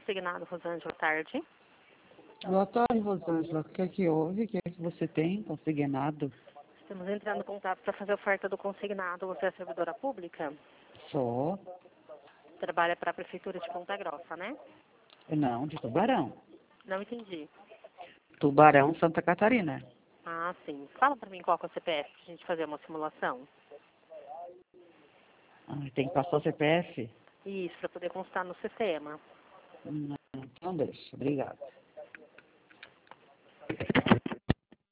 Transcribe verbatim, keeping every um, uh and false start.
consignado, Rosângela, tarde. Boa tarde, Rosângela. O que é que houve? O que é que você tem consignado? Estamos entrando em contato para fazer a oferta do consignado. Você é servidora pública? Só. Trabalha para a Prefeitura de Ponta Grossa, né? Não, de Tubarão. Não entendi. Tubarão, Santa Catarina. Ah, sim. Fala para mim qual que é o C P F para a gente fazer uma simulação. Ah, tem que passar o C P F? Isso, para poder constar no sistema. Não, então deixa. Obrigada.